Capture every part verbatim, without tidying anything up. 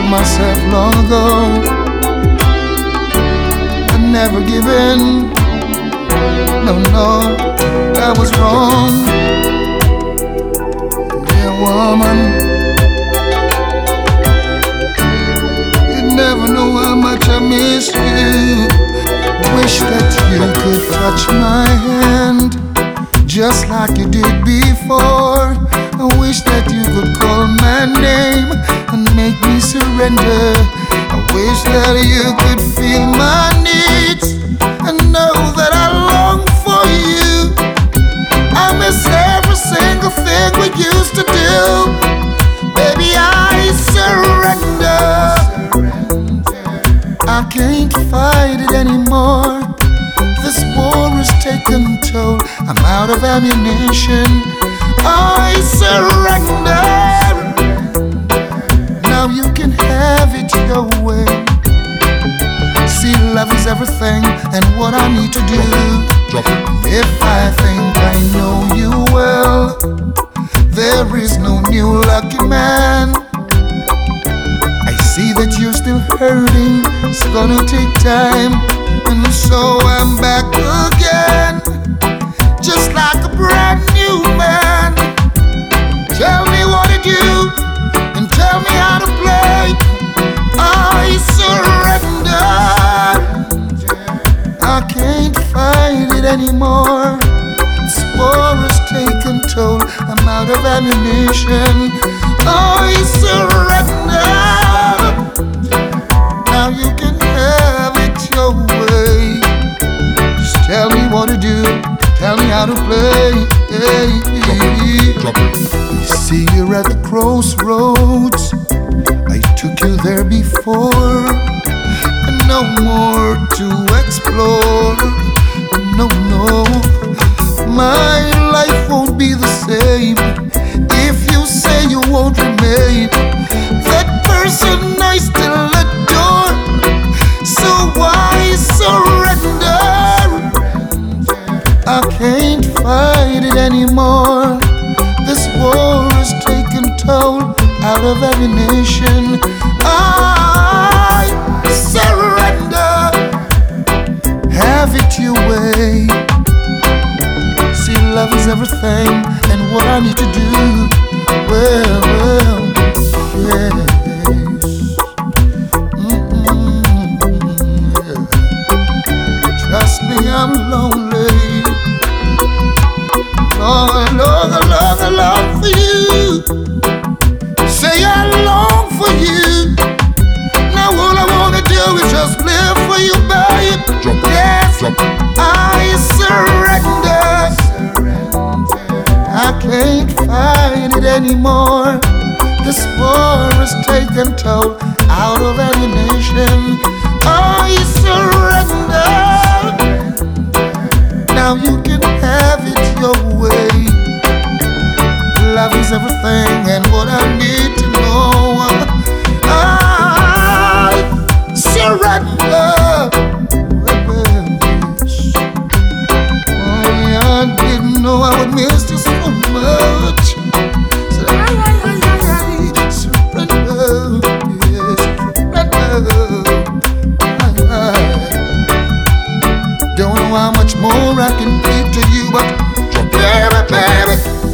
myself long ago. I never give in. No, no, I was wrong. Yeah, woman, you never know how much I miss you. Wish that you could touch my hand just like you did before. I wish that you could call my name and make me surrender. I wish that you could feel my needs and know that I long for you. I miss every single thing we used to do. Baby, I surrender. I can't fight it anymore. This war has taken toll. I'm out of ammunition. I surrender. Now you can have it your way. See, love is everything and what I need to do. If I think I know you well, there is no new lucky man. I see that you're still hurting. It's gonna take time, and so I'm back again, just like a brand new man. Tell me what to do and tell me how to play. I surrender. I can't fight it anymore. This war has taken toll. I'm out of ammunition. I surrender. Now you can have it your way. Just tell me what to do. Tell me how to play. You see, you're at the crossroads. I took you there before, and no more to explore. No, no, my life won't be the same if you say you won't remain that person I still adore. So why surrender? I can't fight it anymore. This war has taken toll out of ammunition. I surrender. Have it your way. See, love is everything and what I need to do. Well, well, yes. Mm-hmm, yeah. Trust me, I'm lonely. Long, long, long, long for you. Say I long for you. Now all I wanna do is just live for you, babe. Yes, I surrender. I can't fight it anymore. This war has taken toll out of ammunition. I surrender. Now you can have it your way. Love is everything and what I need to know. I surrender. Oh, yeah, I didn't know I would miss you so much. So I, I, I, I surrender. Yes, surrender. I, I don't know how much more I can give to you, but baby, baby,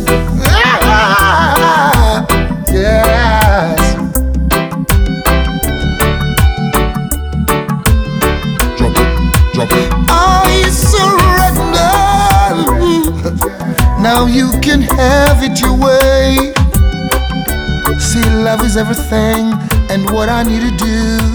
ah, yes. Drop it, drop it. I surrender. Now you can have it your way. See, love is everything and what I need to do.